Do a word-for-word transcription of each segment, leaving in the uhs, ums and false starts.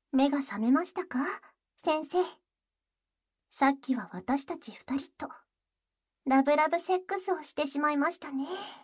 目が覚めましたか、先生。さっきは私たち二人と、ラブラブセックスをしてしまいましたね。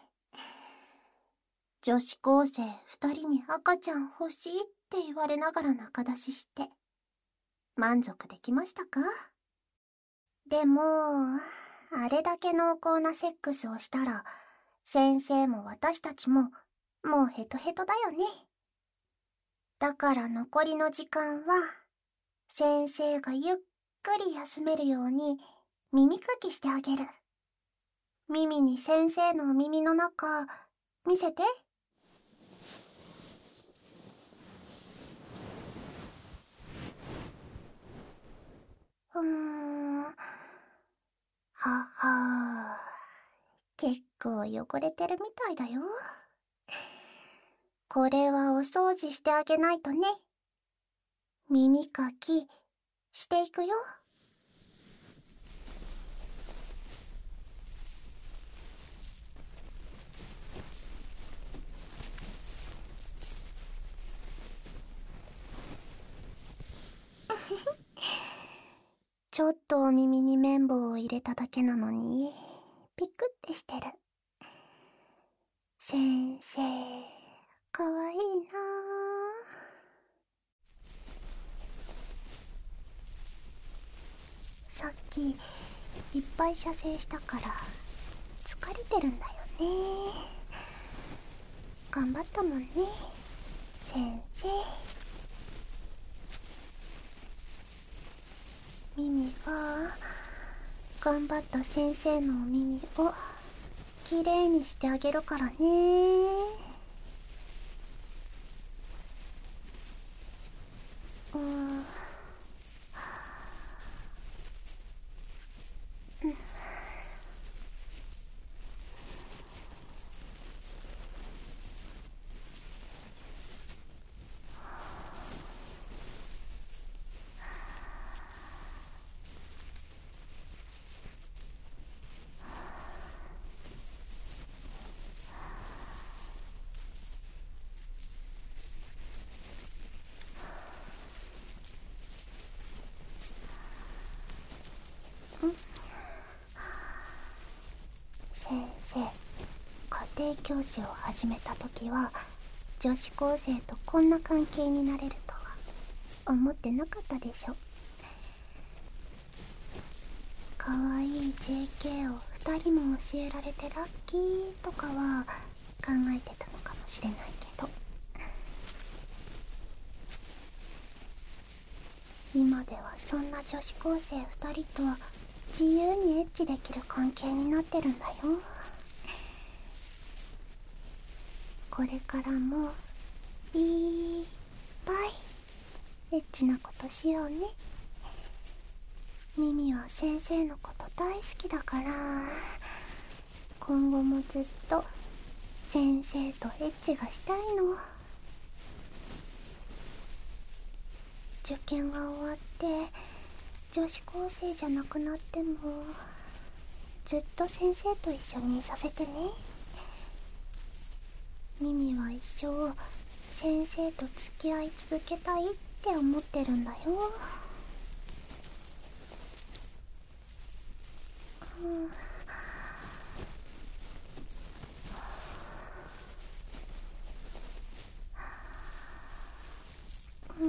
女子高生二人に赤ちゃん欲しいって言われながら仲出しして、満足できましたか？でも、あれだけ濃厚なセックスをしたら、先生も私たちも、もうヘトヘトだよね。だから残りの時間は、先生がゆっくり休めるように耳かきしてあげる。耳に先生のお耳の中、見せて。うーん。ははー。結構汚れてるみたいだよ。これはお掃除してあげないとね。耳かき、していくよ。ちょっとお耳に綿棒を入れただけなのに、ピクってしてる。先生、かわいいなぁ。さっき、いっぱい射精したから、疲れてるんだよね。頑張ったもんね、先生。ミミが、頑張った先生のお耳を、きれいにしてあげるからね。うーん。先生、家庭教師を始めた時は女子高生とこんな関係になれるとは思ってなかったでしょ。かわいい ジェーケー をふたりも教えられてラッキーとかは考えてたのかもしれないけど、今ではそんな女子高生ふたりと自由にエッチできる関係になってるんだよ。これからもいっぱいエッチなことしようね。ミミは先生のこと大好きだから、今後もずっと先生とエッチがしたいの。受験が終わって女子高生じゃなくなっても、ずっと先生と一緒にいさせてね。ミミは一生先生と付き合い続けたいって思ってるんだよ。うん。うん。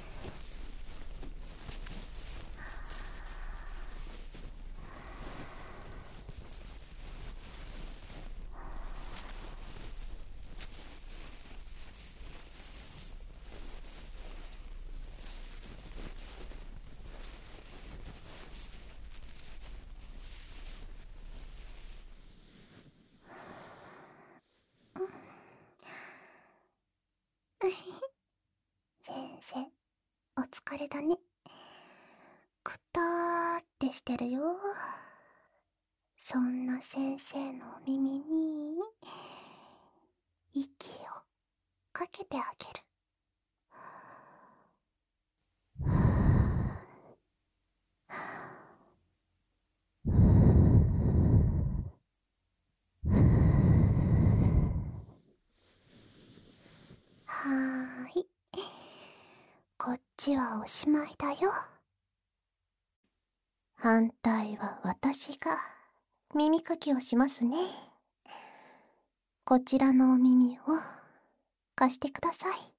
先生、お疲れだね。くたーってしてるよ。そんな先生のお耳に息をかけてあげる。はーい。こっ話はおしまいだよ。反対は私が耳かきをしますね。こちらのお耳を貸してください。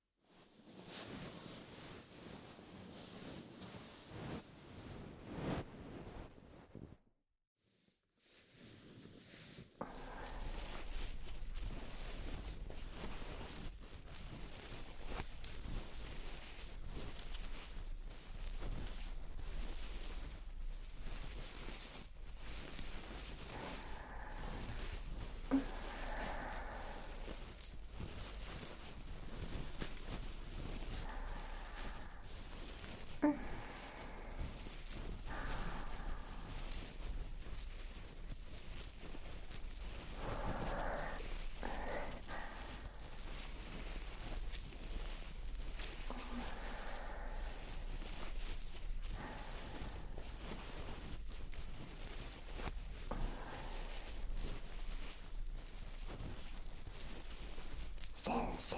先生、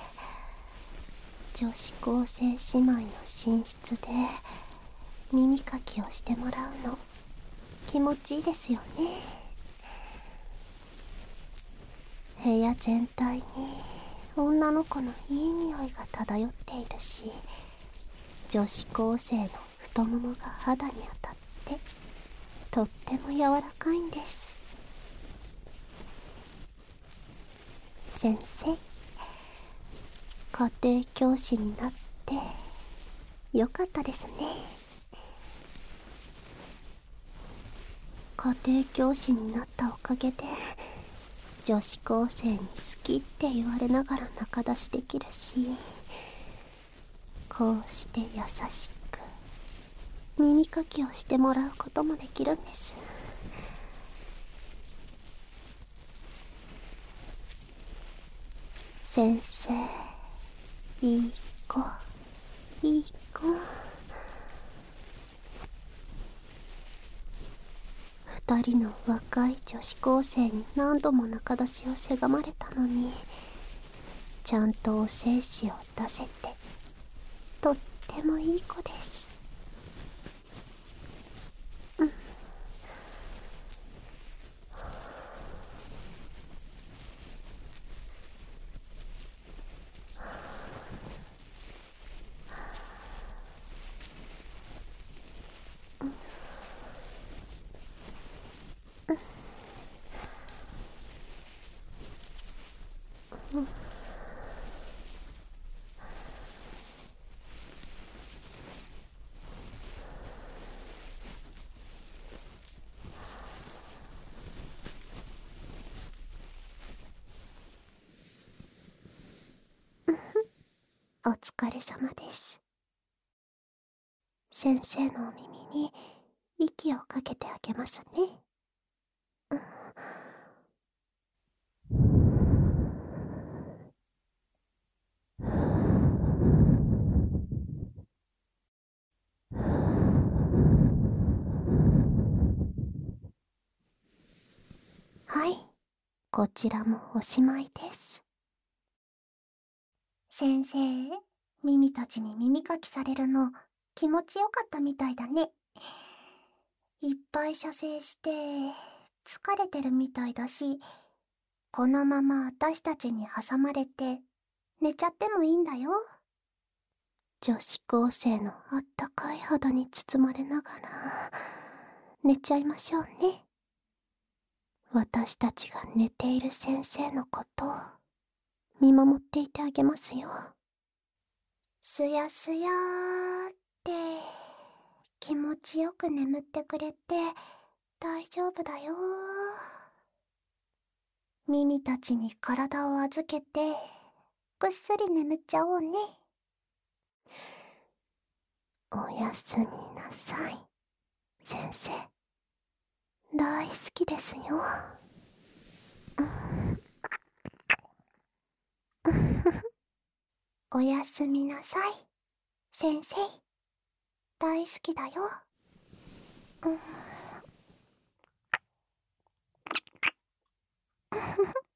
女子高生姉妹の寝室で耳かきをしてもらうの気持ちいいですよね。部屋全体に女の子のいい匂いが漂っているし、女子高生の太ももが肌に当たってとっても柔らかいんです。先生、家庭教師になってよかったですね。家庭教師になったおかげで女子高生に好きって言われながら仲出しできるし、こうして優しく耳かきをしてもらうこともできるんです。先生、いい子、いい子。二人の若い女子高生に何度も仲出しをせがまれたのに、ちゃんとお精子を出せてとってもいい子です。うん。うん。お疲れ様です。先生のお耳に息をかけてあげますね。うん。はい、こちらもおしまいです。先生、耳たちに耳かきされるの気持ちよかったみたいだね。いっぱい射精して疲れてるみたいだし、このまま私たちに挟まれて寝ちゃってもいいんだよ。女子高生のあったかい肌に包まれながら寝ちゃいましょうね。私たちが寝ている先生のことを見守っていてあげますよ。すやすやーって気持ちよく眠ってくれて大丈夫だよ。耳たちに体を預けてぐっすり眠っちゃおうね。おやすみなさい、先生。大好きですよ。おやすみなさい、先生。大好きだよ。うん。